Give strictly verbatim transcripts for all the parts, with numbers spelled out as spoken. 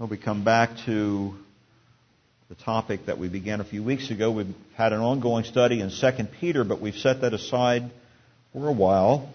Well, we come back to the topic that we began a few weeks ago. We've had an ongoing study in Second Peter, but we've set that aside for a while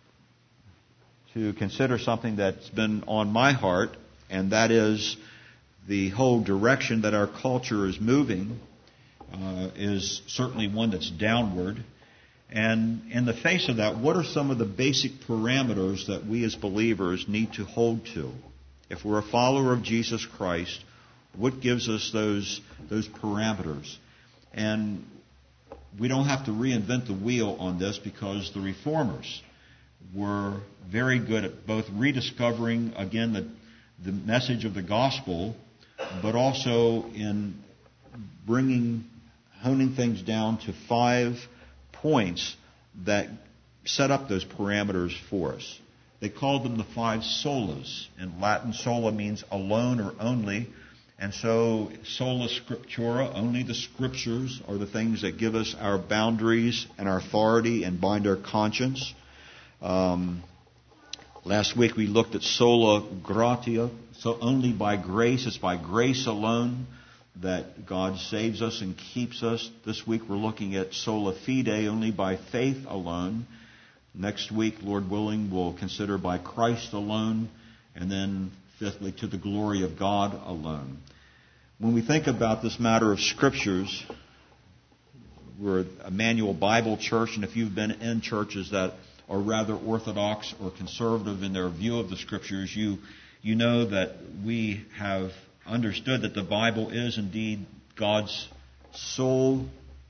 to consider something that's been on my heart, and that is the whole direction that our culture is moving uh, is certainly one that's downward. And in the face of that, what are some of the basic parameters that we as believers need to hold to? If we're a follower of Jesus Christ, what gives us those those parameters? And we don't have to reinvent the wheel on this, because the Reformers were very good at both rediscovering, again, the, the message of the gospel, but also in bringing, honing things down to five points that set up those parameters for us. They called them the five solas. In Latin, sola means alone or only. And so, sola scriptura, only the scriptures are the things that give us our boundaries and our authority and bind our conscience. Um, last week we looked at sola gratia, so only by grace. It's by grace alone that God saves us and keeps us. This week we're looking at sola fide, only by faith alone. Next week, Lord willing, we'll consider by Christ alone, and then fifthly, to the glory of God alone. When we think about this matter of Scriptures, we're Emmanuel Bible Church, and if you've been in churches that are rather orthodox or conservative in their view of the Scriptures, you you know that we have understood that the Bible is indeed God's sole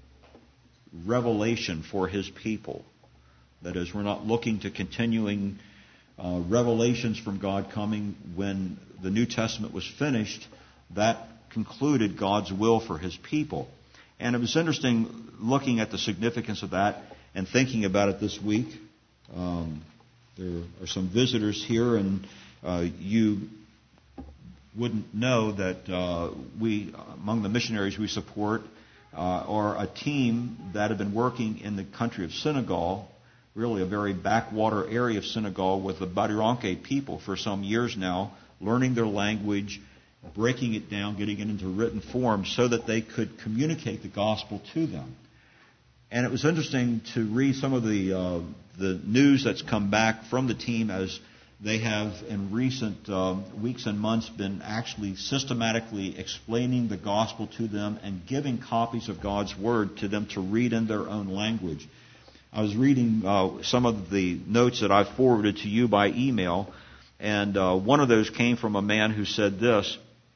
revelation for His people. That is, we're not looking to continuing uh, revelations from God coming. When the New Testament was finished, that concluded God's will for His people. And it was interesting looking at the significance of that and thinking about it this week. Um, there are some visitors here, and uh, you wouldn't know that uh, we, among the missionaries we support, uh, are a team that have been working in the country of Senegal, really a very backwater area of Senegal, with the Badiranke people for some years now, learning their language, breaking it down, getting it into written form so that they could communicate the gospel to them. And it was interesting to read some of the uh, the news that's come back from the team, as they have in recent uh, weeks and months been actually systematically explaining the gospel to them and giving copies of God's Word to them to read in their own language. I was reading uh, some of the notes that I forwarded to you by email, and uh, one of those came from a man who said this.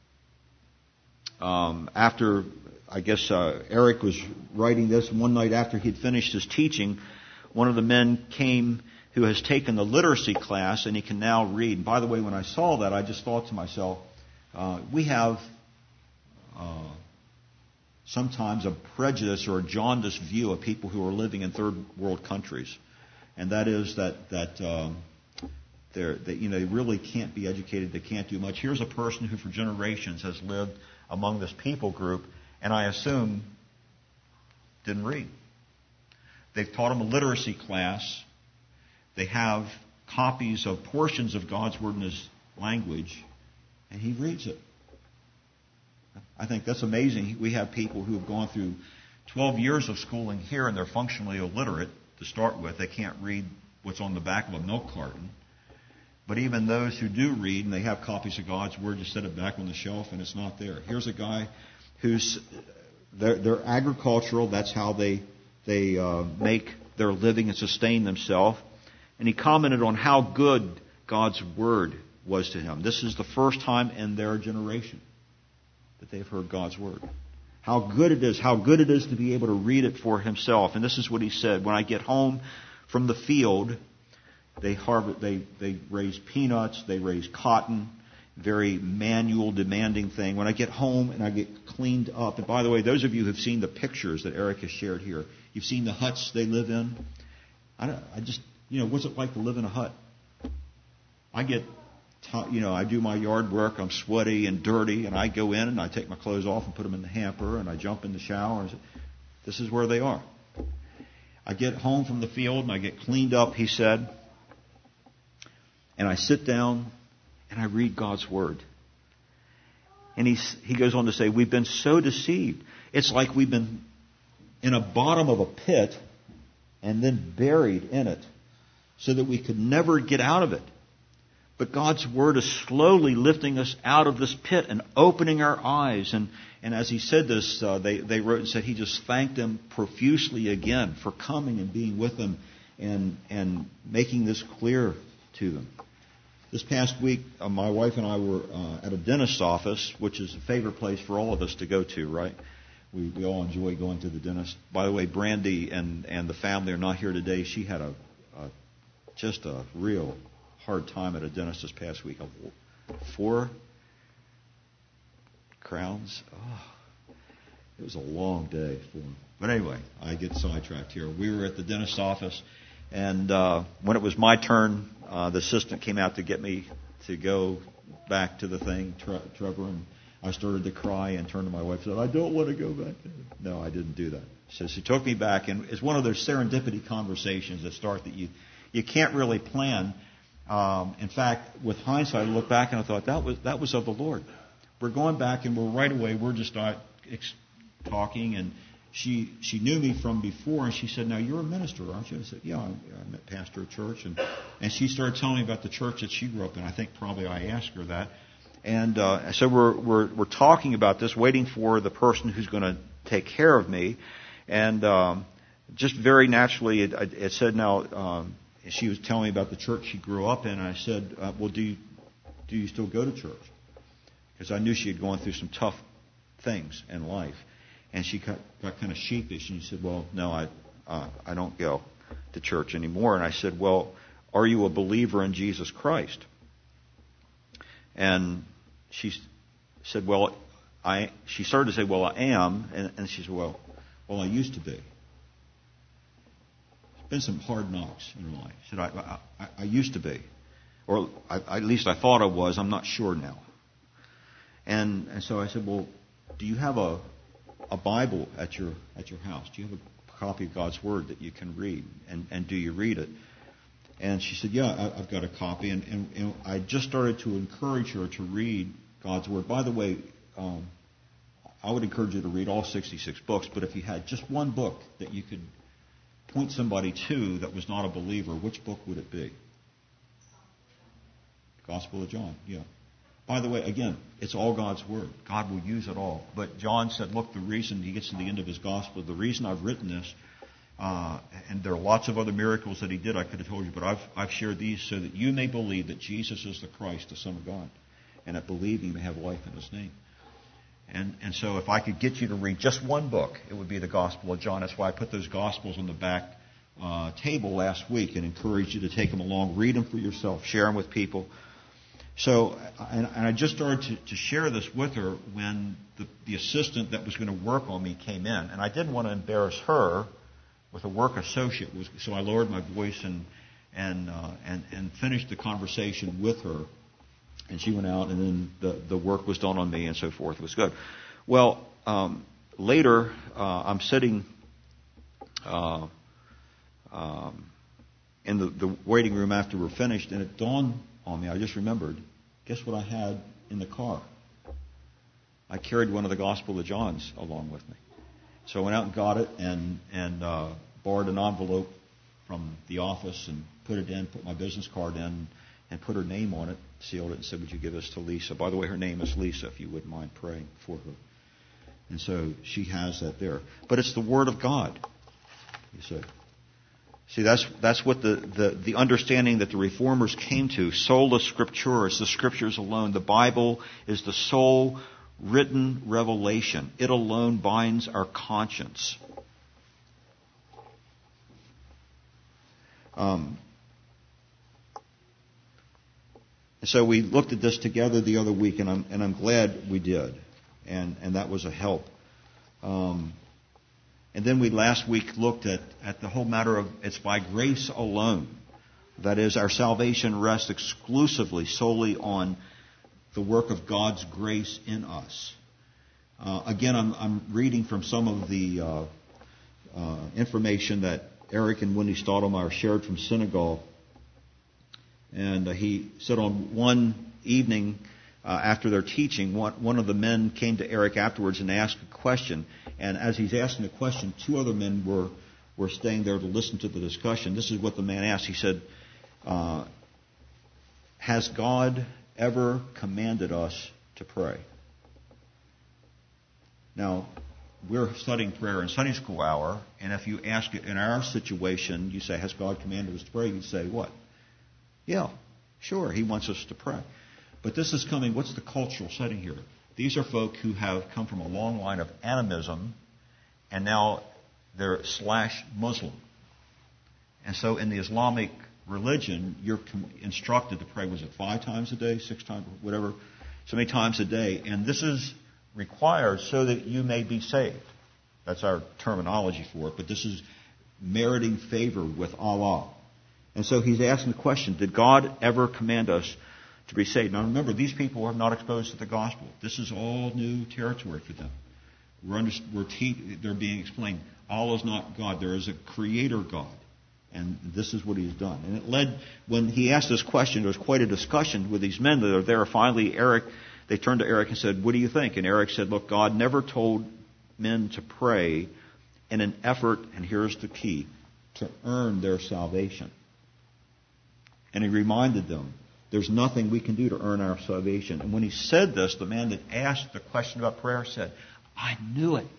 Um, after, I guess, uh, Eric was writing this, one night after he'd finished his teaching, one of the men came who has taken the literacy class, and he can now read. And by the way, when I saw that, I just thought to myself, uh, we have Uh, sometimes a prejudice or a jaundiced view of people who are living in third world countries, and that is that that um, they're that you know they really can't be educated, they can't do much. Here's a person who for generations has lived among this people group, and I assume didn't read. They've taught him a literacy class. They have copies of portions of God's Word in his language, and he reads it. I think that's amazing. We have people who have gone through twelve years of schooling here, and they're functionally illiterate to start with. They can't read what's on the back of a milk carton. But even those who do read, and they have copies of God's Word, just set it back on the shelf, and it's not there. Here's a guy who's they're, they're agricultural. That's how they they uh, make their living and sustain themselves. And he commented on how good God's Word was to him. This is the first time in their generation that they've heard God's Word. How good it is, how good it is to be able to read it for himself. And this is what he said: when I get home from the field, they harvest, they, they raise peanuts, they raise cotton, very manual, demanding thing. When I get home and I get cleaned up, and by the way, those of you who have seen the pictures that Eric has shared here, you've seen the huts they live in. I, don't, I just, you know, what's it like to live in a hut? I get You know, I do my yard work, I'm sweaty and dirty, and I go in and I take my clothes off and put them in the hamper, and I jump in the shower. And this is where they are. I get home from the field and I get cleaned up, he said, and I sit down and I read God's Word. And he's, he goes on to say, we've been so deceived. It's like we've been in a bottom of a pit and then buried in it so that we could never get out of it. But God's Word is slowly lifting us out of this pit and opening our eyes. And, and as he said this, uh, they, they wrote and said he just thanked them profusely again for coming and being with them and, and making this clear to them. This past week, uh, my wife and I were uh, at a dentist's office, which is a favorite place for all of us to go to, right? We, we all enjoy going to the dentist. By the way, Brandy and, and the family are not here today. She had a, a just a real hard time at a dentist this past week. Four crowns. Oh, it was a long day for him. But anyway, I get sidetracked here. We were at the dentist's office, and uh, when it was my turn, uh, the assistant came out to get me to go back to the thing, Tre- Trevor, and I started to cry and turned to my wife and said, I don't want to go back there. No, I didn't do that. So she took me back, and it's one of those serendipity conversations that start that you, you can't really plan. Um, in fact, with hindsight, I look back and I thought that was that was of the Lord. We're going back, and we're right away. We're just uh, ex- talking, and she she knew me from before, and she said, "Now you're a minister, aren't you?" I said, "Yeah, I'm, I'm a pastor of church," and and she started telling me about the church that she grew up in. I think probably I asked her that, and uh, so we're we're we're talking about this, waiting for the person who's going to take care of me, and um, just very naturally, it, it said now. Um, She was telling me about the church she grew up in, and I said, uh, well, do you, do you still go to church? Because I knew she had gone through some tough things in life. And she got, got kind of sheepish, and she said, well, no, I, uh, I don't go to church anymore. And I said, well, are you a believer in Jesus Christ? And she said, well, I, she started to say, well, I am. And, and she said, well, well, I used to be. Been some hard knocks in her life. Said I, I, I used to be, or I, at least I thought I was. I'm not sure now. And and so I said, well, do you have a a Bible at your at your house? Do you have a copy of God's Word that you can read? And and do you read it? And she said, yeah, I, I've got a copy. And, and, and I just started to encourage her to read God's Word. By the way, um, I would encourage you to read all sixty-six books. But if you had just one book that you could point somebody to that was not a believer, which book would it be? Gospel of John, yeah. By the way, again, it's all God's Word. God will use it all. But John said, look, the reason, he gets to the end of his Gospel, the reason I've written this, uh, and there are lots of other miracles that he did, I could have told you, but I've, I've shared these so that you may believe that Jesus is the Christ, the Son of God, and that believing you may have life in his name. And and so if I could get you to read just one book, it would be the Gospel of John. That's why I put those Gospels on the back uh, table last week and encouraged you to take them along, read them for yourself, share them with people. So, and, and I just started to, to share this with her when the, the assistant that was going to work on me came in. And I didn't want to embarrass her with a work associate, so I lowered my voice and and uh, and, and finished the conversation with her. And she went out, and then the, the work was done on me, and so forth. It was good. Well, um, later, uh, I'm sitting uh, um, in the, the waiting room after we're finished, and it dawned on me, I just remembered, guess what I had in the car? I carried one of the Gospel of John's along with me. So I went out and got it, and, and uh, borrowed an envelope from the office, and put it in, put my business card in, and put her name on it, sealed it, and said, would you give this to Lisa? By the way, her name is Lisa, if you wouldn't mind praying for her. And so she has that there. But it's the Word of God, you see. See, that's that's what the, the, the understanding that the Reformers came to. Sola Scriptura, the Scriptures alone. The Bible is the sole written revelation. It alone binds our conscience. Um, so we looked at this together the other week, and I'm and I'm glad we did, and and that was a help. Um, and then we last week looked at at the whole matter of it's by grace alone. That is, our salvation rests exclusively, solely on the work of God's grace in us. Uh, again, I'm, I'm reading from some of the uh, uh, information that Eric and Wendy Stottlemyre shared from Senegal. And uh, he said on one evening uh, after their teaching, one, one of the men came to Eric afterwards and asked a question. And as he's asking the question, two other men were, were staying there to listen to the discussion. This is what the man asked. He said, uh, has God ever commanded us to pray? Now, we're studying prayer in Sunday school hour, and if you ask it in our situation, you say, has God commanded us to pray? You'd say, what? Yeah, sure, He wants us to pray. But this is coming, what's the cultural setting here? These are folk who have come from a long line of animism, and now they're slash Muslim. And so in the Islamic religion, you're instructed to pray, was it five times a day, six times, whatever, so many times a day. And this is required so that you may be saved. That's our terminology for it. But this is meriting favor with Allah. And so he's asking the question, did God ever command us to be saved? Now remember, these people are not exposed to the gospel. This is all new territory for them. We're under, we're te- they're being explained. Allah is not God. There is a creator God. And this is what He's done. And it led, when he asked this question, there was quite a discussion with these men that are there. Finally, Eric, they turned to Eric and said, what do you think? And Eric said, look, God never told men to pray in an effort, and here's the key, to earn their salvation. And he reminded them, there's nothing we can do to earn our salvation. And when he said this, the man that asked the question about prayer said, I knew it.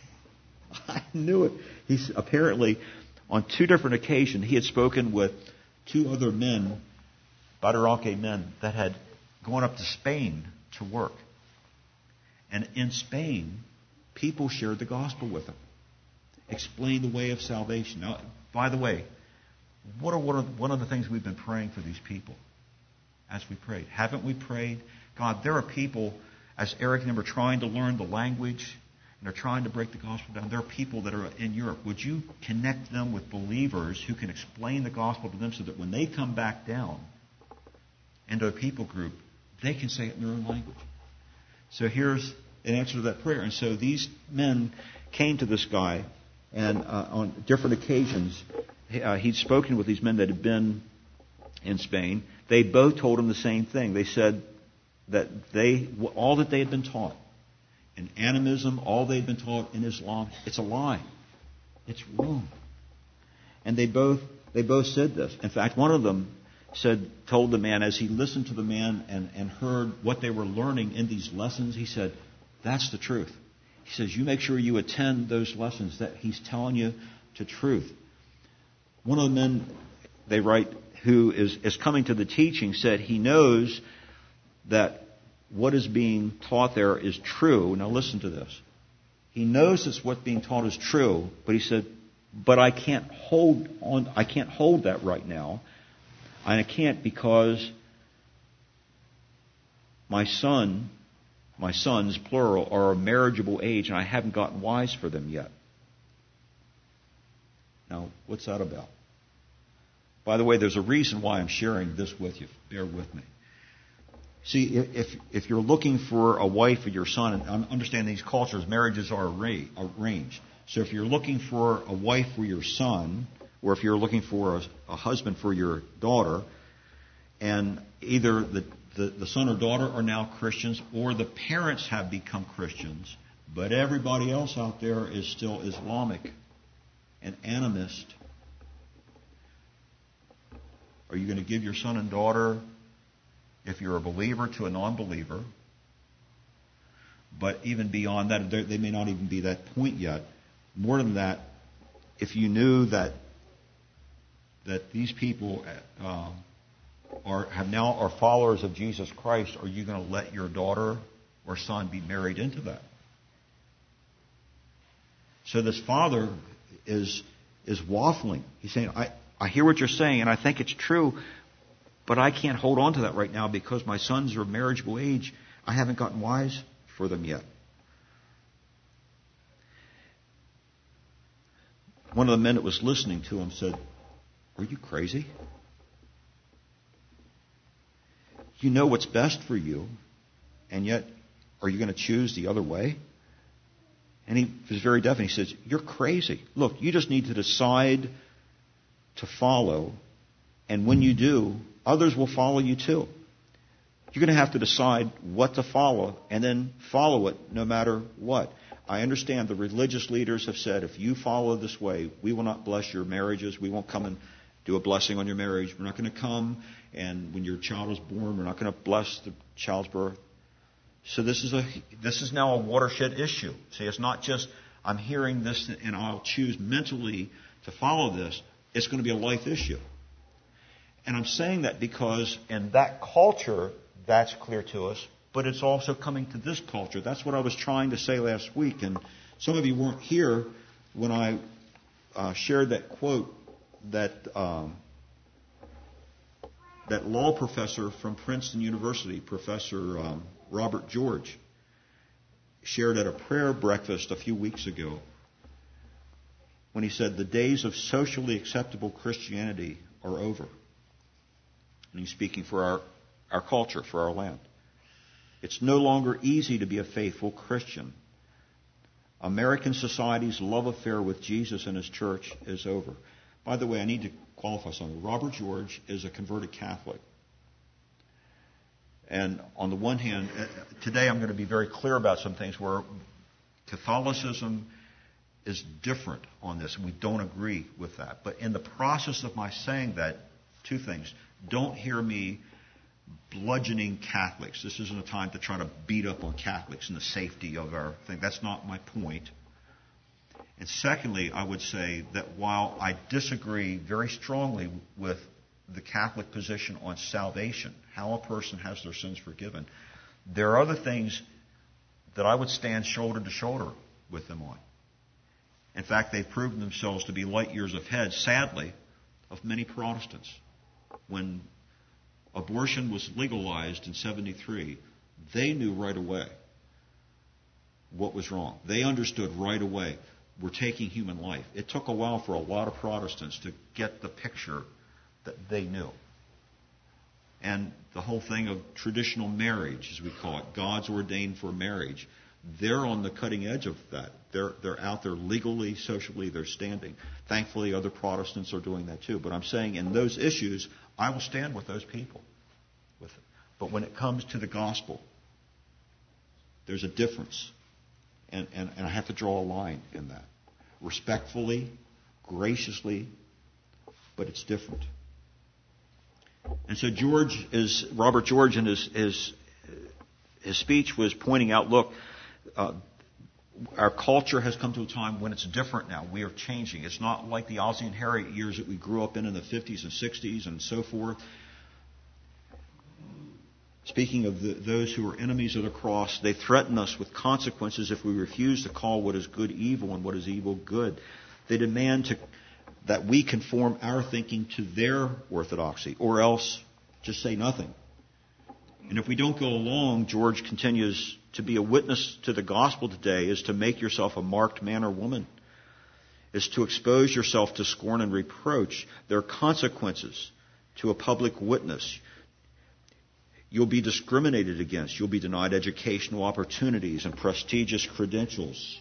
I knew it. He's apparently, on two different occasions, he had spoken with two other men, Badarake men, that had gone up to Spain to work. And in Spain, people shared the gospel with them, explained the way of salvation. Now, by the way, what are one of, one of the things we've been praying for these people as we prayed? Haven't we prayed? God, there are people, as Eric and them are trying to learn the language, and they're trying to break the gospel down. There are people that are in Europe. Would you connect them with believers who can explain the gospel to them so that when they come back down into a people group, they can say it in their own language? So here's an answer to that prayer. And so these men came to this guy, and uh, on different occasions, uh, he'd spoken with these men that had been in Spain. They both told him the same thing. They said that they all that they had been taught in animism, all they'd been taught in Islam, it's a lie. It's wrong. And they both they both said this. In fact, one of them said, told the man, as he listened to the man and, and heard what they were learning in these lessons, he said, that's the truth. He says, you make sure you attend those lessons, that he's telling you the truth. One of the men, they write, who is, is coming to the teaching, said he knows that what is being taught there is true. Now listen to this. He knows that what's being taught is true, but he said, but I can't hold on, I can't hold that right now. And I can't because my son, my sons, plural, are a marriageable age, and I haven't gotten wise for them yet. Now, what's that about? By the way, there's a reason why I'm sharing this with you. Bear with me. See, if if you're looking for a wife for your son, and understand these cultures, marriages are arranged. So if you're looking for a wife for your son, or if you're looking for a, a husband for your daughter, and either the, the, the son or daughter are now Christians, or the parents have become Christians, but everybody else out there is still Islamic and animist, are you going to give your son and daughter, if you're a believer, to a non-believer? But even beyond that, they may not even be that point yet. More than that, if you knew that that these people uh, are have now are followers of Jesus Christ, are you going to let your daughter or son be married into that? So this father is is waffling. He's saying, I, I hear what you're saying, and I think it's true, but I can't hold on to that right now because my sons are of marriageable age. I haven't gotten wise for them yet. One of the men that was listening to him said, are you crazy? You know what's best for you, and yet are you going to choose the other way? And he was very definite. He says, you're crazy. Look, you just need to decide to follow, and when you do, others will follow you too. You're going to have to decide what to follow and then follow it no matter what. I understand the religious leaders have said, if you follow this way, we will not bless your marriages. We won't come and do a blessing on your marriage. We're not going to come, and when your child is born, we're not going to bless the child's birth. So this is a this is now a watershed issue. See, it's not just I'm hearing this and I'll choose mentally to follow this. It's going to be a life issue. And I'm saying that because in that culture, that's clear to us, but it's also coming to this culture. That's what I was trying to say last week. And some of you weren't here when I uh, shared that quote that um, that law professor from Princeton University, Professor um, Robert George, shared at a prayer breakfast a few weeks ago when he said, the days of socially acceptable Christianity are over. And he's speaking for our, our culture, for our land. It's no longer easy to be a faithful Christian. American society's love affair with Jesus and His church is over. By the way, I need to qualify something. Robert George is a converted Catholic. And on the one hand, today I'm going to be very clear about some things where Catholicism is different on this. We don't agree with that. But in the process of my saying that, two things. Don't hear me bludgeoning Catholics. This isn't a time to try to beat up on Catholics and the safety of our thing. That's not my point. And secondly, I would say that while I disagree very strongly with the Catholic position on salvation, how a person has their sins forgiven, there are other things that I would stand shoulder to shoulder with them on. In fact, they've proven themselves to be light years ahead, sadly, of many Protestants. When abortion was legalized in seventy-three, they knew right away what was wrong. They understood right away we're taking human life. It took a while for a lot of Protestants to get the picture that they knew. And the whole thing of traditional marriage, as we call it, God's ordained for marriage, they're on the cutting edge of that. They're they're out there legally, socially, they're standing. Thankfully, other Protestants are doing that too. But I'm saying in those issues, I will stand with those people. With it. But when it comes to the gospel, there's a difference. And, and, and I have to draw a line in that. Respectfully, graciously, but it's different. And so George is Robert George in his his, his speech was pointing out, look, uh, our culture has come to a time when it's different now. We are changing. It's not like the Ozzie and Harriet years that we grew up in in the fifties and sixties and so forth. Speaking of the, those who are enemies of the cross, they threaten us with consequences if we refuse to call what is good evil and what is evil good. They demand to, that we conform our thinking to their orthodoxy, or else just say nothing. And if we don't go along, George continues, to be a witness to the gospel today is to make yourself a marked man or woman, is to expose yourself to scorn and reproach. There are consequences to a public witness. You'll be discriminated against. You'll be denied educational opportunities and prestigious credentials,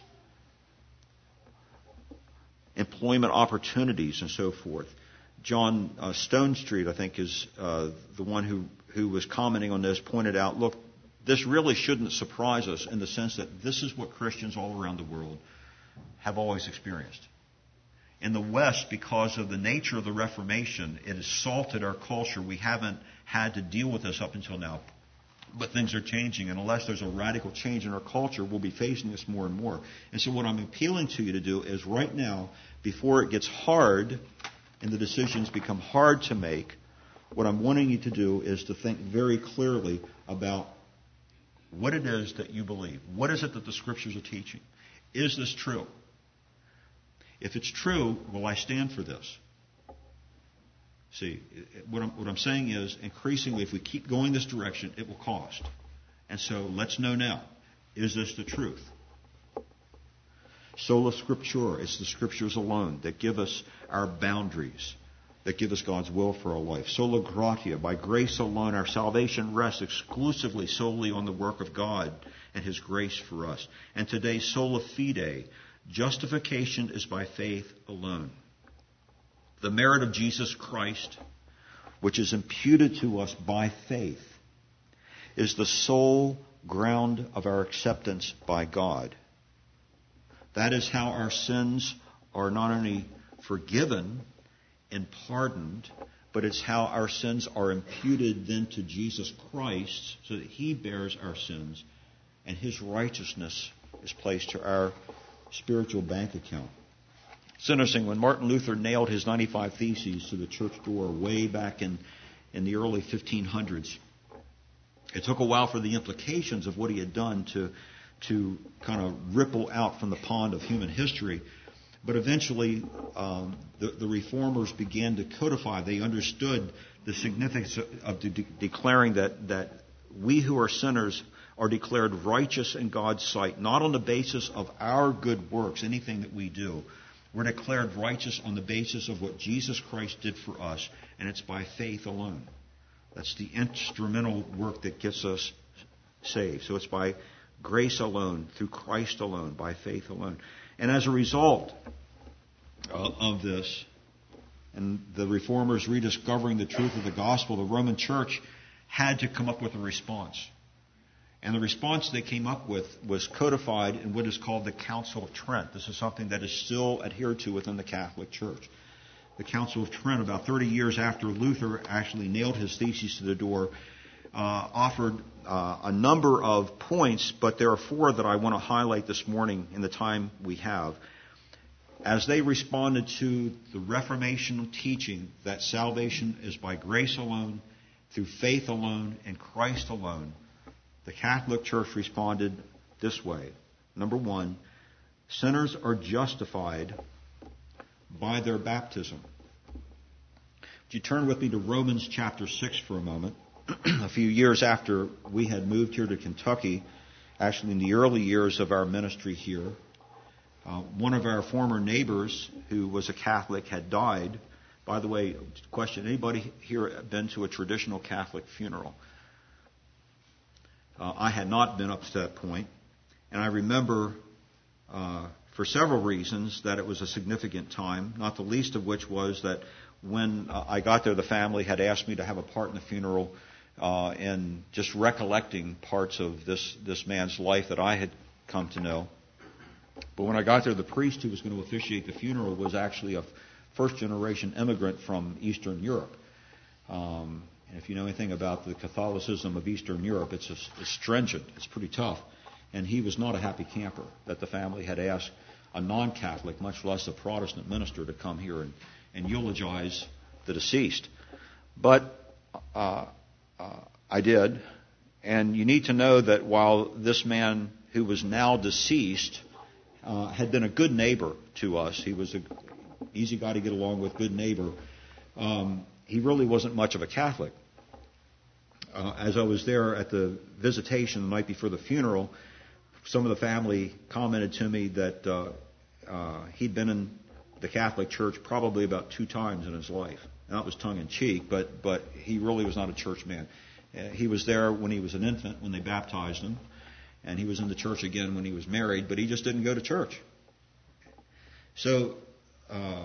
employment opportunities, and so forth. John uh, Stone Street, I think, is uh, the one who, who was commenting on this, pointed out, look, this really shouldn't surprise us in the sense that this is what Christians all around the world have always experienced. In the West, because of the nature of the Reformation, it has salted our culture. We haven't had to deal with this up until now. But things are changing, and unless there's a radical change in our culture, we'll be facing this more and more. And so what I'm appealing to you to do is right now, before it gets hard and the decisions become hard to make, what I'm wanting you to do is to think very clearly about what it is that you believe. What is it that the Scriptures are teaching? Is this true? If it's true, will I stand for this? See, what I'm, what I'm saying is, increasingly, if we keep going this direction, it will cost. And so let's know now, is this the truth? Sola Scriptura, it's the Scriptures alone that give us our boundaries, that give us God's will for our life. Sola Gratia, by grace alone, our salvation rests exclusively, solely on the work of God and His grace for us. And today, Sola Fide, justification is by faith alone. The merit of Jesus Christ, which is imputed to us by faith, is the sole ground of our acceptance by God. That is how our sins are not only forgiven and pardoned, but it's how our sins are imputed then to Jesus Christ so that He bears our sins and His righteousness is placed to our spiritual bank account. It's interesting, when Martin Luther nailed his ninety-five Theses to the church door way back in, in the early fifteen hundreds, it took a while for the implications of what he had done to, to kind of ripple out from the pond of human history. But eventually, um, the, the reformers began to codify. They understood the significance of de- de- declaring that, that we who are sinners are declared righteous in God's sight, not on the basis of our good works, anything that we do. We're declared righteous on the basis of what Jesus Christ did for us, and it's by faith alone. That's the instrumental work that gets us saved. So it's by grace alone, through Christ alone, by faith alone. And as a result of this, and the reformers rediscovering the truth of the gospel, the Roman Church had to come up with a response. And the response they came up with was codified in what is called the Council of Trent. This is something that is still adhered to within the Catholic Church. The Council of Trent, about thirty years after Luther actually nailed his theses to the door, uh, offered uh, a number of points, but there are four that I want to highlight this morning in the time we have. As they responded to the Reformation teaching that salvation is by grace alone, through faith alone, and Christ alone, the Catholic Church responded this way. Number one, sinners are justified by their baptism. Would you turn with me to Romans chapter six for a moment? A few years after we had moved here to Kentucky, actually in the early years of our ministry here, uh, one of our former neighbors who was a Catholic had died. By the way, question, anybody here been to a traditional Catholic funeral? Uh, I had not been up to that point, and I remember uh, for several reasons that it was a significant time, not the least of which was that when uh, I got there, the family had asked me to have a part in the funeral uh, in just recollecting parts of this, this man's life that I had come to know. But when I got there, the priest who was going to officiate the funeral was actually a first-generation immigrant from Eastern Europe. Um, and if you know anything about the Catholicism of Eastern Europe, it's, a, it's stringent. It's pretty tough. And he was not a happy camper that the family had asked a non-Catholic, much less a Protestant minister, to come here and, and eulogize the deceased. But uh, uh, I did. And you need to know that while this man who was now deceased uh, had been a good neighbor to us, he was an easy guy to get along with, good neighbor, um, he really wasn't much of a Catholic. Uh, as I was there at the visitation the night before the funeral, some of the family commented to me that uh, uh, he'd been in the Catholic Church probably about two times in his life. And that was tongue-in-cheek, but but he really was not a church man. Uh, he was there when he was an infant, when they baptized him, and he was in the church again when he was married, but he just didn't go to church. So uh,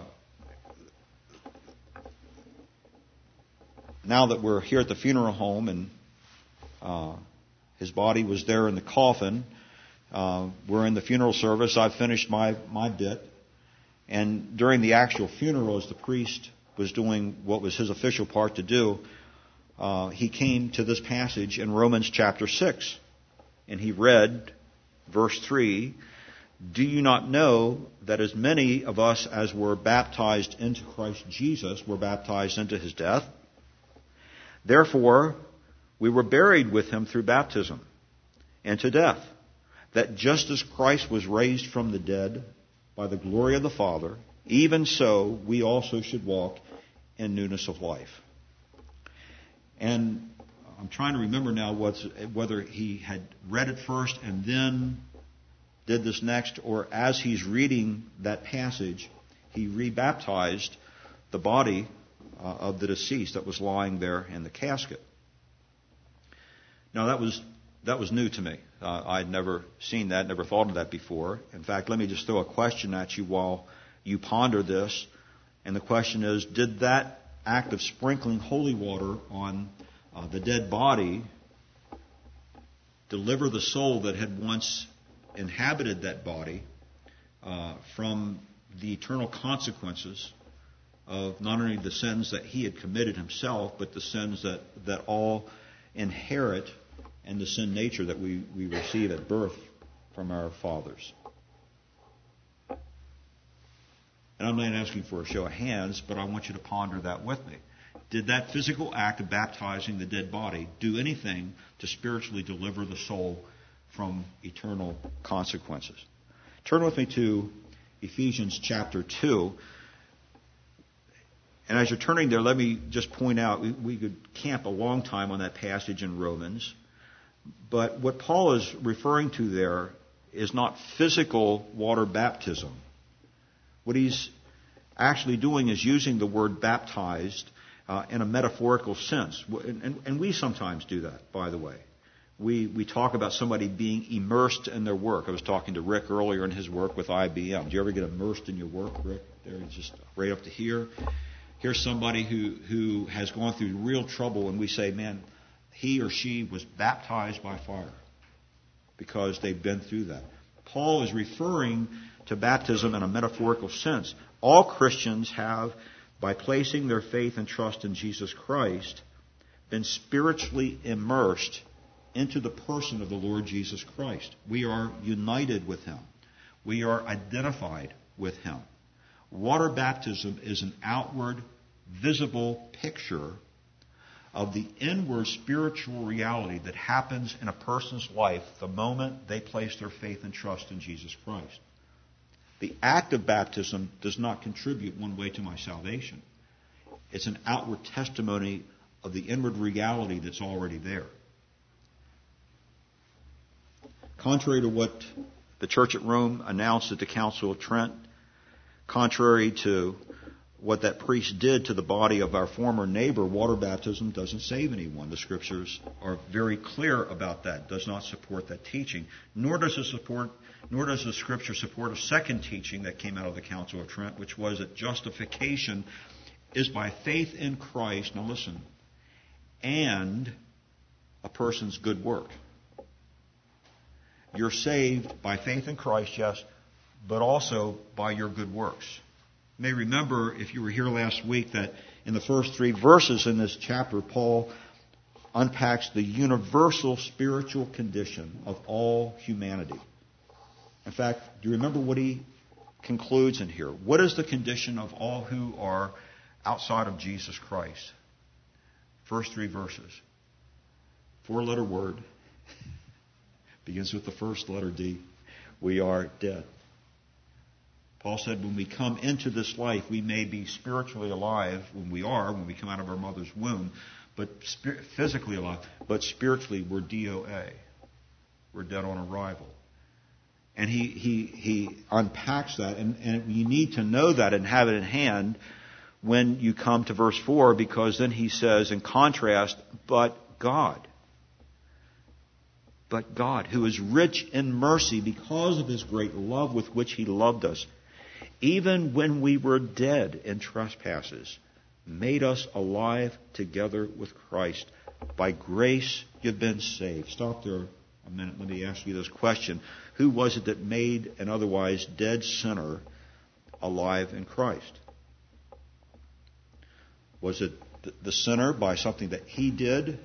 now that we're here at the funeral home and uh, his body was there in the coffin, uh, we're in the funeral service. I've finished my, my bit. And during the actual funeral, as the priest was doing what was his official part to do, uh, he came to this passage in Romans chapter six. And he read verse three, "Do you not know that as many of us as were baptized into Christ Jesus were baptized into his death? Therefore, we were buried with him through baptism into death, that just as Christ was raised from the dead by the glory of the Father, even so we also should walk in newness of life." And I'm trying to remember now what's, whether he had read it first and then did this next, or as he's reading that passage, he rebaptized the body uh, of the deceased that was lying there in the casket. Now that was that was new to me. Uh, I'd never seen that, never thought of that before. In fact, let me just throw a question at you while you ponder this. And the question is, did that act of sprinkling holy water on uh, the dead body deliver the soul that had once inhabited that body uh, from the eternal consequences of not only the sins that he had committed himself, but the sins that, that all inherit and the sin nature that we, we receive at birth from our fathers. And I'm not asking for a show of hands, but I want you to ponder that with me. Did that physical act of baptizing the dead body do anything to spiritually deliver the soul from eternal consequences? Turn with me to Ephesians chapter two. And as you're turning there, let me just point out, we, we could camp a long time on that passage in Romans. But what Paul is referring to there is not physical water baptism. What he's actually doing is using the word baptized uh, in a metaphorical sense. And, and, and we sometimes do that, by the way. We we talk about somebody being immersed in their work. I was talking to Rick earlier in his work with I B M. Do you ever get immersed in your work, Rick? There, just right up to here. Here's somebody who, who has gone through real trouble, and we say, man, he or she was baptized by fire because they've been through that. Paul is referring to baptism in a metaphorical sense. All Christians have, by placing their faith and trust in Jesus Christ, been spiritually immersed into the person of the Lord Jesus Christ. We are united with Him. We are identified with Him. Water baptism is an outward, visible picture of the inward spiritual reality that happens in a person's life the moment they place their faith and trust in Jesus Christ. The act of baptism does not contribute one way to my salvation. It's an outward testimony of the inward reality that's already there. Contrary to what the church at Rome announced at the Council of Trent, contrary to what that priest did to the body of our former neighbor, water baptism doesn't save anyone. The Scriptures are very clear about that. It does not support that teaching. Nor does it support, nor does the Scripture support a second teaching that came out of the Council of Trent, which was that justification is by faith in Christ. Now listen, and a person's good work. You're saved by faith in Christ, yes, but also by your good works. You may remember, if you were here last week, that in the first three verses in this chapter, Paul unpacks the universal spiritual condition of all humanity. In fact, do you remember what he concludes in here? What is the condition of all who are outside of Jesus Christ? First three verses. Four-letter word. Begins with the first letter D. We are dead. Paul said when we come into this life, we may be spiritually alive when we are, when we come out of our mother's womb, but spir- physically alive. But spiritually, we're D O A. We're dead on arrival. And he he he unpacks that, and, and you need to know that and have it in hand when you come to verse four, because then he says, in contrast, but God. But God, who is rich in mercy because of His great love with which He loved us, even when we were dead in trespasses, made us alive together with Christ. By grace you've been saved. Stop there a minute. Let me ask you this question. Who was it that made an otherwise dead sinner alive in Christ? Was it the sinner by something that he did?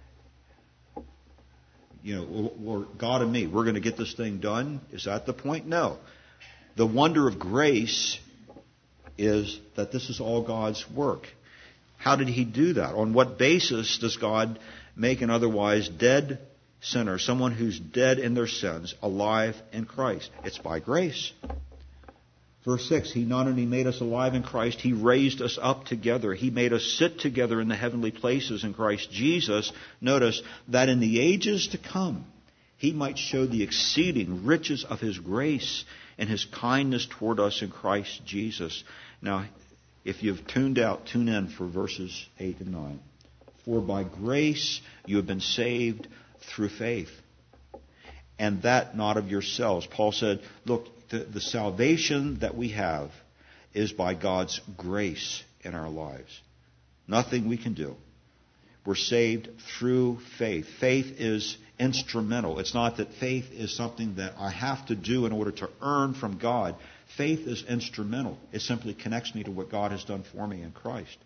You know, or God and me, we're going to get this thing done? Is that the point? No. The wonder of grace is that this is all God's work. How did He do that? On what basis does God make an otherwise dead sinner, someone who's dead in their sins, alive in Christ? It's by grace. Verse six, He not only made us alive in Christ, He raised us up together. He made us sit together in the heavenly places in Christ Jesus. Notice that in the ages to come, He might show the exceeding riches of His grace and His kindness toward us in Christ Jesus. Now, if you've tuned out, tune in for verses eight and nine. For by grace you have been saved through faith, and that not of yourselves. Paul said, look, the, the salvation that we have is by God's grace in our lives. Nothing we can do. We're saved through faith. Faith is instrumental. It's not that faith is something that I have to do in order to earn from God. Faith is instrumental. It simply connects me to what God has done for me in Christ.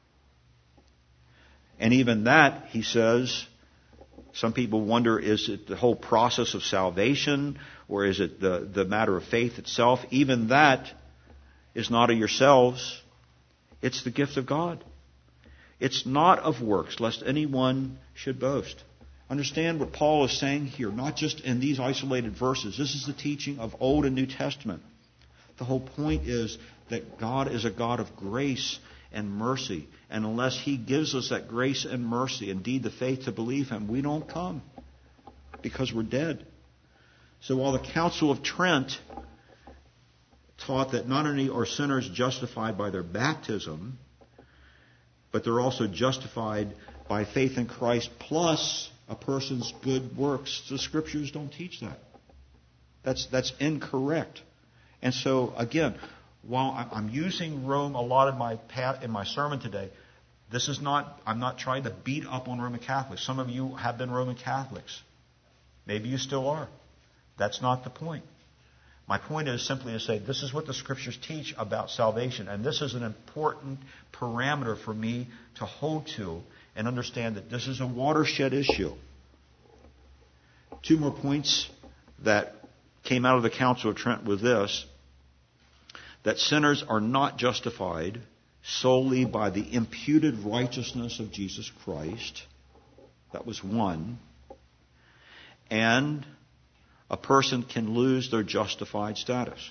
And even that, he says, some people wonder, is it the whole process of salvation, or is it the, the matter of faith itself? Even that is not of yourselves. It's the gift of God. It's not of works, lest anyone should boast. Understand what Paul is saying here, not just in these isolated verses. This is the teaching of Old and New Testament. The whole point is that God is a God of grace and mercy. And unless He gives us that grace and mercy, indeed the faith to believe Him, we don't come because we're dead. So while the Council of Trent taught that not only are sinners justified by their baptism, but they're also justified by faith in Christ plus a person's good works. The Scriptures don't teach that. That's that's incorrect. And so, again, while I'm using Rome a lot in my in my sermon today, this is not, I'm not trying to beat up on Roman Catholics. Some of you have been Roman Catholics. Maybe you still are. That's not the point. My point is simply to say this is what the Scriptures teach about salvation, and this is an important parameter for me to hold to and understand that this is a watershed issue. Two more points that came out of the Council of Trent with this: that sinners are not justified solely by the imputed righteousness of Jesus Christ. That was one. And a person can lose their justified status.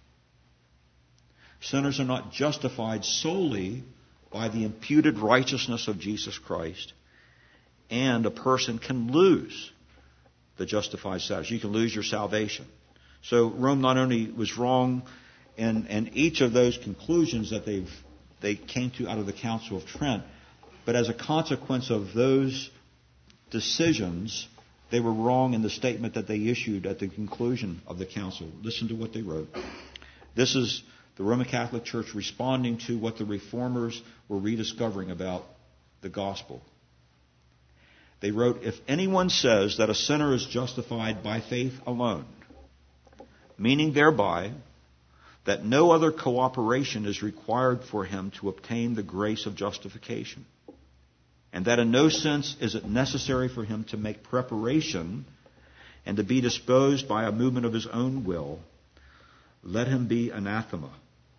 Sinners are not justified solely by the imputed righteousness of Jesus Christ, and a person can lose the justified status. You can lose your salvation. So Rome not only was wrong in, in each of those conclusions that they've, they came to out of the Council of Trent, but as a consequence of those decisions, they were wrong in the statement that they issued at the conclusion of the council. Listen to what they wrote. This is the Roman Catholic Church responding to what the Reformers were rediscovering about the gospel. They wrote, "If anyone says that a sinner is justified by faith alone, meaning thereby that no other cooperation is required for him to obtain the grace of justification, and that in no sense is it necessary for him to make preparation and to be disposed by a movement of his own will, let him be anathema."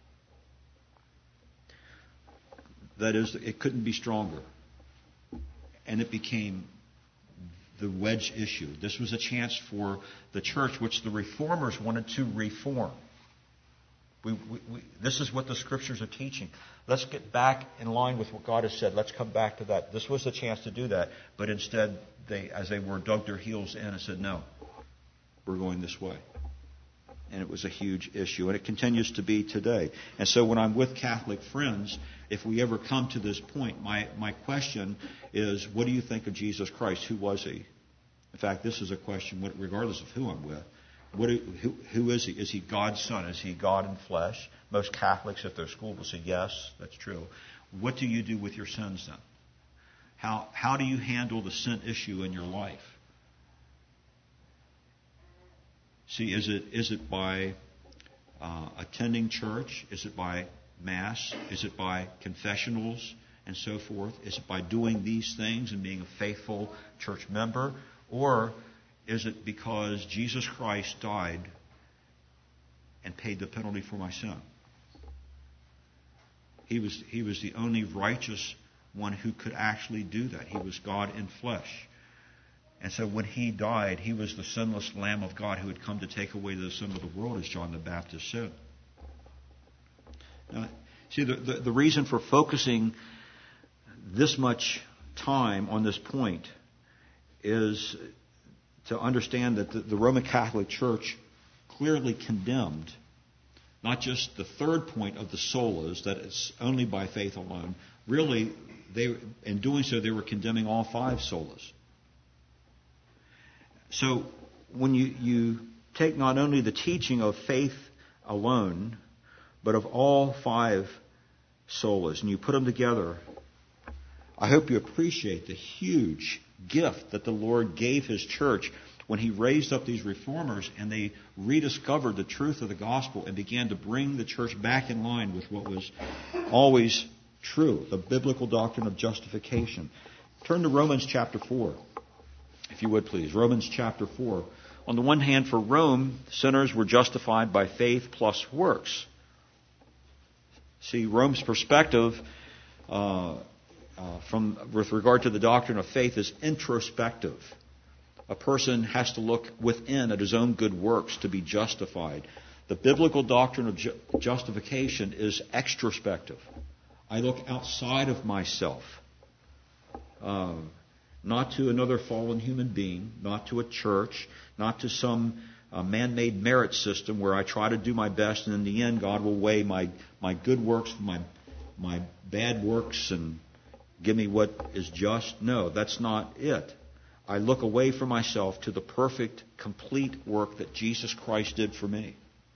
That is, it couldn't be stronger. And it became the wedge issue. This was a chance for the church, which the Reformers wanted to reform. We, we, we, this is what the Scriptures are teaching. Let's get back in line with what God has said. Let's come back to that. This was the chance to do that. But instead, they, as they were, dug their heels in and said, no, we're going this way. And it was a huge issue. And it continues to be today. And so when I'm with Catholic friends, if we ever come to this point, my, my question is, what do you think of Jesus Christ? Who was He? In fact, this is a question regardless of who I'm with. What, who, who is He? Is He God's Son? Is He God in flesh? Most Catholics, if they're schooled, will say, yes, that's true. What do you do with your sins then? How, how do you handle the sin issue in your life? See, is it is it by uh, attending church? Is it by Mass? Is it by confessionals and so forth? Is it by doing these things and being a faithful church member? Or is it because Jesus Christ died and paid the penalty for my sin? He was, he was the only righteous one who could actually do that. He was God in flesh. And so when He died, He was the sinless Lamb of God who had come to take away the sin of the world, as John the Baptist said. Now, see, the, the, the reason for focusing this much time on this point is to understand that the, the Roman Catholic Church clearly condemned not just the third point of the solas, that it's only by faith alone. Really, they, in doing so, they were condemning all five solas. So when you, you take not only the teaching of faith alone, but of all five solas, and you put them together, I hope you appreciate the huge gift that the Lord gave His church when He raised up these reformers and they rediscovered the truth of the gospel and began to bring the church back in line with what was always true, the biblical doctrine of justification. Turn to Romans chapter four, if you would please. Romans chapter four. On the one hand, for Rome, sinners were justified by faith plus works. See, Rome's perspective uh, uh, from with regard to the doctrine of faith is introspective. A person has to look within at his own good works to be justified. The biblical doctrine of ju- justification is extrospective. I look outside of myself, uh, not to another fallen human being, not to a church, not to some uh, man-made merit system where I try to do my best, and in the end, God will weigh my my good works from my my bad works and give me what is just. No, that's not it. I look away from myself to the perfect, complete work that Jesus Christ did for me.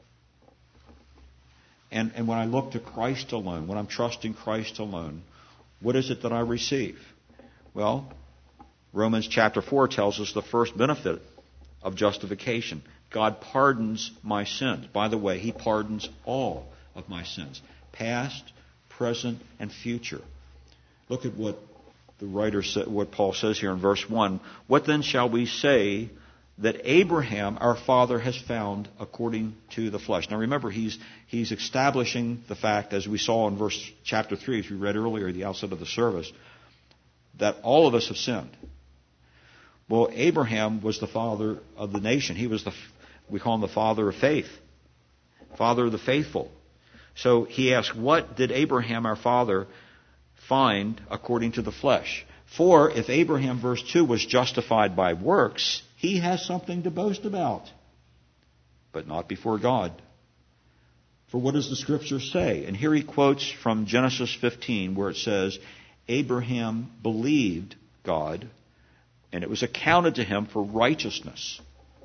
And, and when I look to Christ alone, when I'm trusting Christ alone, what is it that I receive? Well, Romans chapter four tells us the first benefit of justification. God pardons my sins. By the way, He pardons all of my sins, past, present, and future. Look at what the writer said, what Paul says here in verse one. What then shall we say that Abraham, our father, has found according to the flesh? Now remember, he's he's establishing the fact, as we saw in verse chapter three, as we read earlier at the outset of the service, that all of us have sinned. Well, Abraham was the father of the nation. He was the, we call him the father of faith, father of the faithful. So he asks, what did Abraham, our father, find according to the flesh? For if Abraham, verse two, was justified by works, he has something to boast about, but not before God. For what does the Scripture say? And here he quotes from Genesis fifteen, where it says, Abraham believed God, and it was accounted to him for righteousness.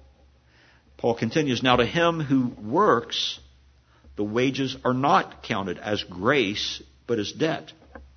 Paul continues, now to him who works, the wages are not counted as grace, but as debt.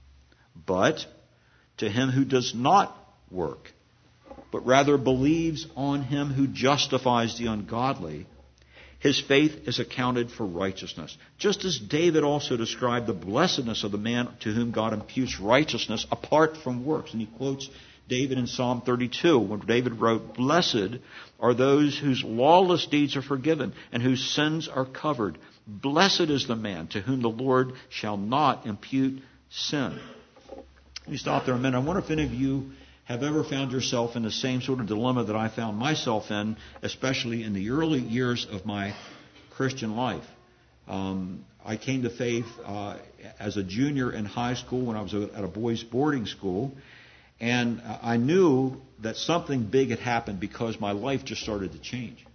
But to him who does not work, but rather believes on Him who justifies the ungodly, his faith is accounted for righteousness. Just as David also described the blessedness of the man to whom God imputes righteousness apart from works. And he quotes David in Psalm thirty-two, when David wrote, blessed are those whose lawless deeds are forgiven and whose sins are covered. Blessed is the man to whom the Lord shall not impute sin. Let me stop there a minute. I wonder if any of you have ever found yourself in the same sort of dilemma that I found myself in, especially in the early years of my Christian life. Um, I came to faith uh, as a junior in high school when I was at a boys' boarding school, and I knew that something big had happened because my life just started to change.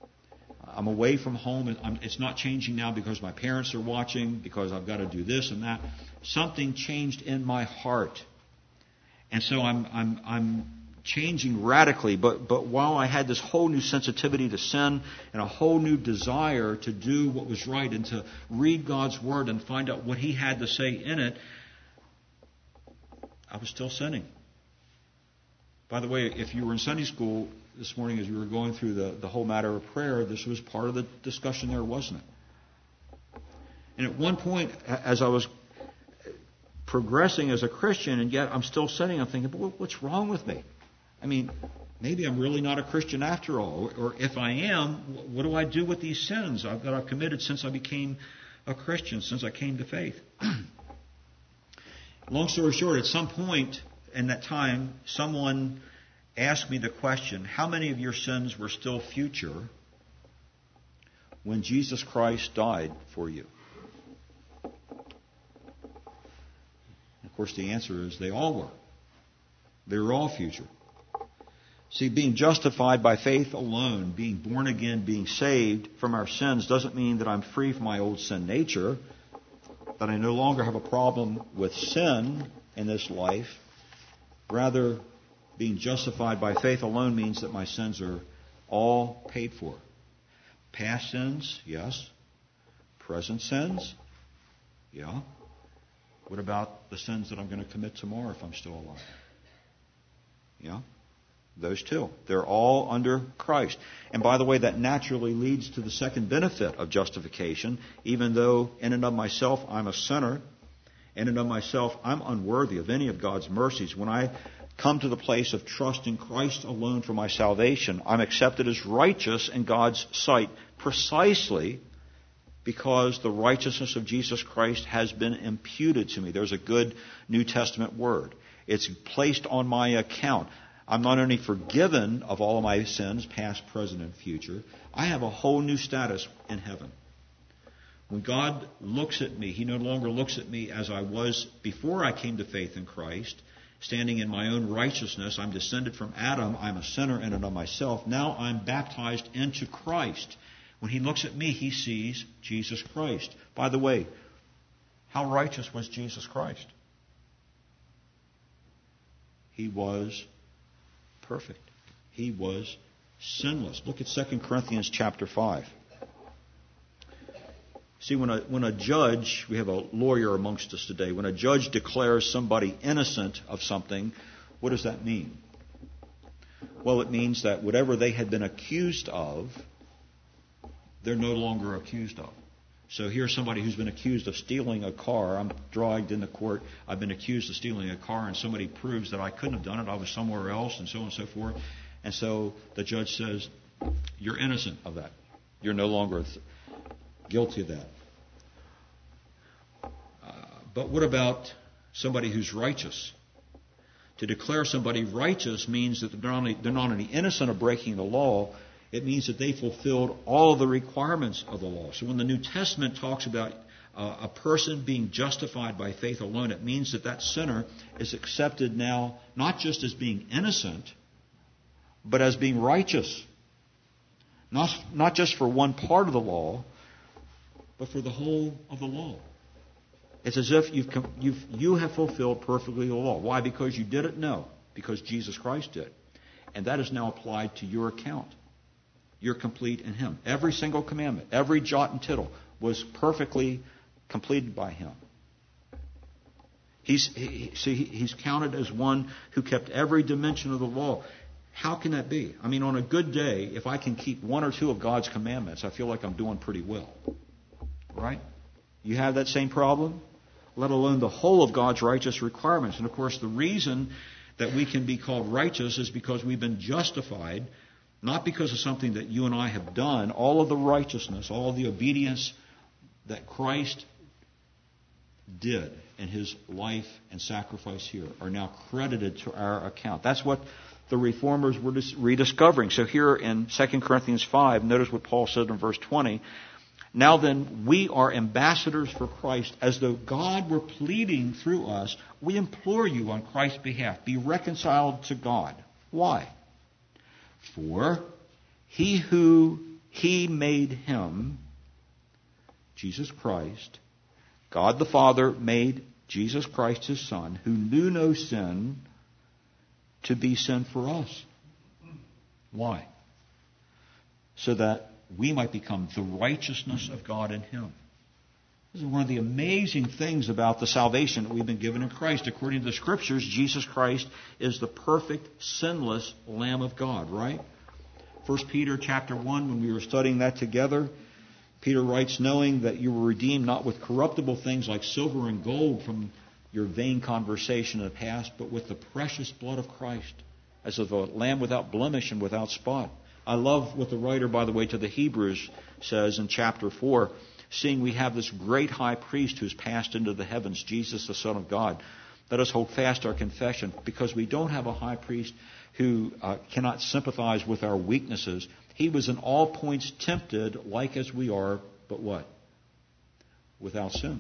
I'm away from home, and I'm, it's not changing now because my parents are watching, because I've got to do this and that. Something changed in my heart, and so I'm I'm I'm changing radically. But but while I had this whole new sensitivity to sin and a whole new desire to do what was right and to read God's Word and find out what He had to say in it, I was still sinning. By the way, if you were in Sunday school this morning as we were going through the, the whole matter of prayer, this was part of the discussion there, wasn't it? And at one point, as I was progressing as a Christian, and yet I'm still sinning, I'm thinking, but what's wrong with me? I mean, maybe I'm really not a Christian after all. Or, or if I am, what do I do with these sins that I've committed since I became a Christian, since I came to faith? Long story short, at some point in that time, someone asked me the question, how many of your sins were still future when Jesus Christ died for you? Of course, the answer is they all were. They were all future. See, being justified by faith alone, being born again, being saved from our sins doesn't mean that I'm free from my old sin nature, that I no longer have a problem with sin in this life. Rather, being justified by faith alone means that my sins are all paid for. Past sins, yes. Present sins, yeah. What about the sins that I'm going to commit tomorrow if I'm still alive? Yeah? Those two. They're all under Christ. And by the way, that naturally leads to the second benefit of justification. Even though in and of myself I'm a sinner, in and of myself I'm unworthy of any of God's mercies, when I come to the place of trusting Christ alone for my salvation, I'm accepted as righteous in God's sight precisely because the righteousness of Jesus Christ has been imputed to me. There's a good New Testament word. It's placed on my account. I'm not only forgiven of all of my sins, past, present, and future, I have a whole new status in heaven. When God looks at me, He no longer looks at me as I was before I came to faith in Christ, standing in my own righteousness. I'm descended from Adam. I'm a sinner in and of myself. Now I'm baptized into Christ. When He looks at me, He sees Jesus Christ. By the way, how righteous was Jesus Christ? He was perfect. He was sinless. Look at Second Corinthians chapter five. See, when a, when a judge, we have a lawyer amongst us today, when a judge declares somebody innocent of something, what does that mean? Well, it means that whatever they had been accused of, they're no longer accused of. So here's somebody who's been accused of stealing a car. I'm dragged into court. I've been accused of stealing a car, and somebody proves that I couldn't have done it. I was somewhere else, and so on and so forth. And so the judge says, you're innocent of that. You're no longer guilty of that. Uh, but what about somebody who's righteous? To declare somebody righteous means that they're not only, they're not only innocent of breaking the law, it means that they fulfilled all of the requirements of the law. So when the New Testament talks about uh, a person being justified by faith alone, it means that that sinner is accepted now not just as being innocent, but as being righteous. Not, not just for one part of the law, but for the whole of the law. It's as if you've, you've, you have fulfilled perfectly the law. Why? Because you did it? No. Because Jesus Christ did. And that is now applied to your account. You're complete in Him. Every single commandment, every jot and tittle was perfectly completed by Him. He's, he, see, he's counted as one who kept every dimension of the law. How can that be? I mean, on a good day, if I can keep one or two of God's commandments, I feel like I'm doing pretty well. Right? You have that same problem? Let alone the whole of God's righteous requirements. And of course, the reason that we can be called righteous is because we've been justified, not because of something that you and I have done. All of the righteousness, all of the obedience that Christ did in His life and sacrifice here are now credited to our account. That's what the reformers were rediscovering. So here in Second Corinthians five, notice what Paul said in verse twenty. Now then, we are ambassadors for Christ, as though God were pleading through us. We implore you on Christ's behalf, be reconciled to God. Why? For He who He made Him, Jesus Christ, God the Father made Jesus Christ His Son, who knew no sin, to be sin for us. Why? So that we might become the righteousness of God in Him. This is one of the amazing things about the salvation that we've been given in Christ. According to the Scriptures, Jesus Christ is the perfect, sinless Lamb of God, right? First Peter chapter one, when we were studying that together, Peter writes, knowing that you were redeemed not with corruptible things like silver and gold from your vain conversation in the past, but with the precious blood of Christ, as of a lamb without blemish and without spot. I love what the writer, by the way, to the Hebrews says in chapter four, seeing we have this great high priest who's passed into the heavens, Jesus, the Son of God. Let us hold fast our confession, because we don't have a high priest who uh, cannot sympathize with our weaknesses. He was in all points tempted, like as we are, but what? Without sin.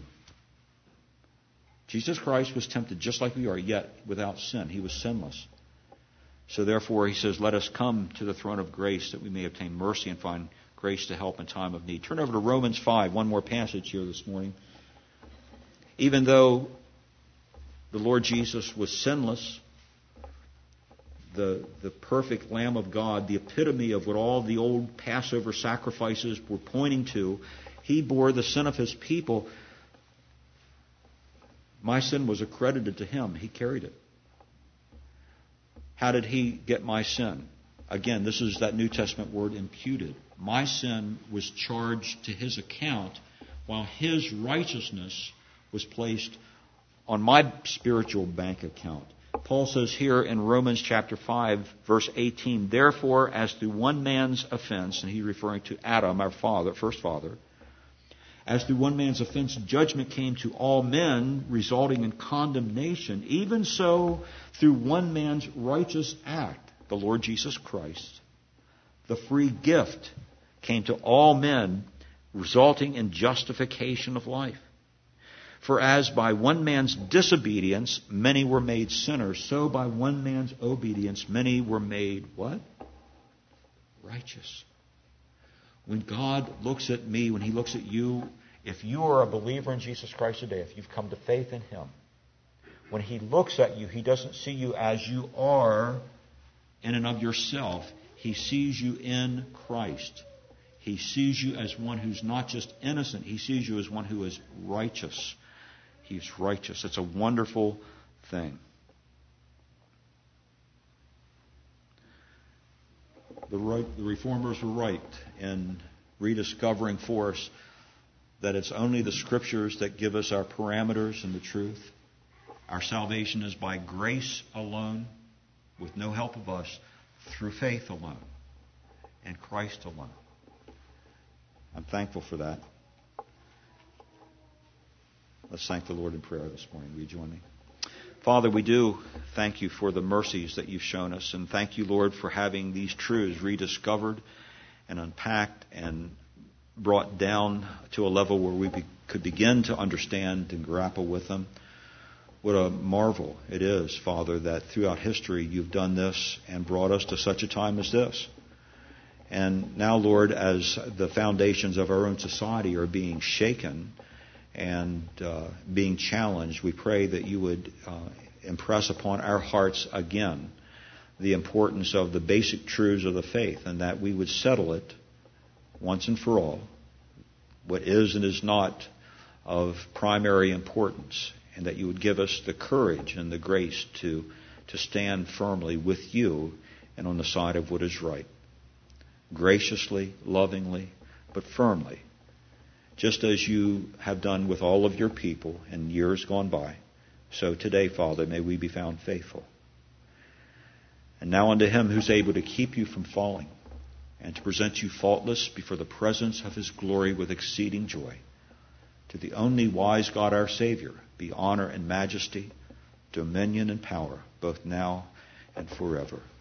Jesus Christ was tempted just like we are, yet without sin. He was sinless. So therefore, he says, let us come to the throne of grace that we may obtain mercy and find grace to help in time of need. Turn over to Romans five, one more passage here this morning. Even though the Lord Jesus was sinless, the, the perfect Lamb of God, the epitome of what all the old Passover sacrifices were pointing to, He bore the sin of His people. My sin was accredited to him. He carried it. How did he get my sin? Again, this is that New Testament word imputed. My sin was charged to his account while his righteousness was placed on my spiritual bank account. Paul says here in Romans chapter five, verse eighteen, therefore, as through one man's offense, and he's referring to Adam, our father, first father, as through one man's offense, judgment came to all men, resulting in condemnation. Even so, through one man's righteous act, the Lord Jesus Christ, the free gift came to all men, resulting in justification of life. For as by one man's disobedience many were made sinners, so by one man's obedience many were made what? Righteous. When God looks at me, when He looks at you, if you are a believer in Jesus Christ today, if you've come to faith in Him, when He looks at you, He doesn't see you as you are in and of yourself. He sees you in Christ. He sees you as one who's not just innocent. He sees you as one who is righteous. He's righteous. It's a wonderful thing. The, right, the Reformers were right in rediscovering for us that it's only the Scriptures that give us our parameters and the truth. Our salvation is by grace alone, with no help of us, through faith alone, and Christ alone. I'm thankful for that. Let's thank the Lord in prayer this morning. Will you join me? Father, we do thank you for the mercies that you've shown us, and thank you, Lord, for having these truths rediscovered and unpacked and brought down to a level where we be, could begin to understand and grapple with them. What a marvel it is, Father, that throughout history you've done this and brought us to such a time as this. And now, Lord, as the foundations of our own society are being shaken and uh, being challenged, we pray that you would uh, impress upon our hearts again the importance of the basic truths of the faith, and that we would settle it once and for all, what is and is not of primary importance, and that you would give us the courage and the grace to, to stand firmly with you and on the side of what is right. Graciously, lovingly, but firmly, just as you have done with all of your people in years gone by. So today, Father, may we be found faithful. And now unto Him who's able to keep you from falling and to present you faultless before the presence of His glory with exceeding joy, to the only wise God our Savior, be honor and majesty, dominion and power, both now and forever.